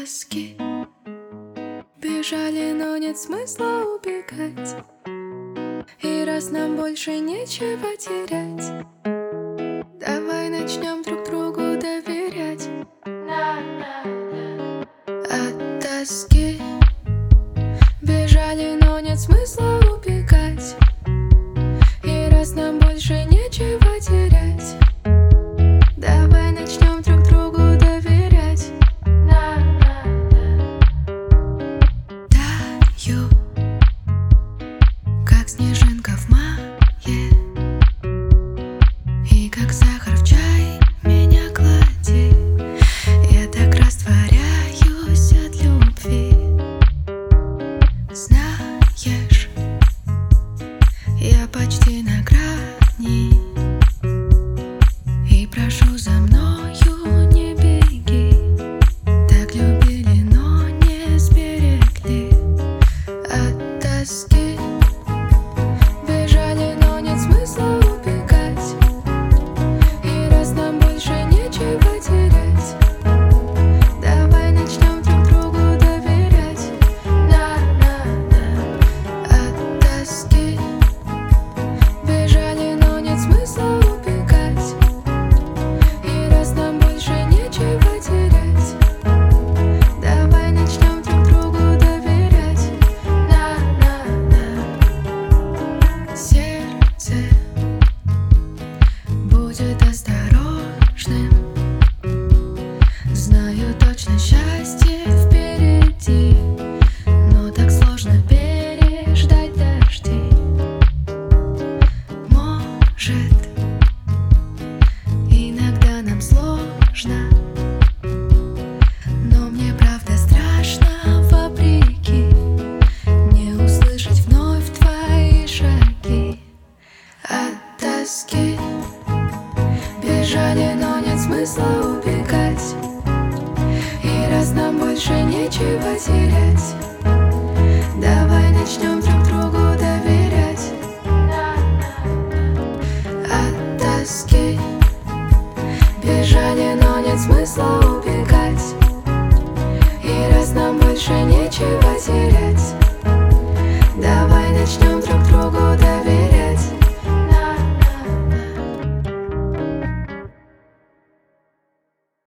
тоски. Бежали, но нет смысла убегать. И раз нам больше нечего терять, давай начнем друг другу доверять. От тоски бежали, но нет смысла убегать. И раз нам больше нечего терять, давай начнем друг другу доверять. Таю, как снежинка в мае, и как сахар в чай меня клади. Я так растворяюсь от любви. Знаешь, я почти на грани, и прошу, за мною не беги. Так любили, но не сберегли. От тоски бежали, но нет смысла убегать. И раз нам больше нечего терять, давай начнем друг другу доверять. От тоски бежали, но нет смысла убегать. И раз нам больше нечего терять, давай начнем друг другу доверять. Сердце будет осторожным. Знаю точно, счастье впереди, но так сложно переждать дожди. Может, иногда нам сложно, но мне правда страшно вопреки не услышать вновь твои шаги. От тоски бежали, но нет смысла убегать. И раз нам больше нечего терять, давай начнем.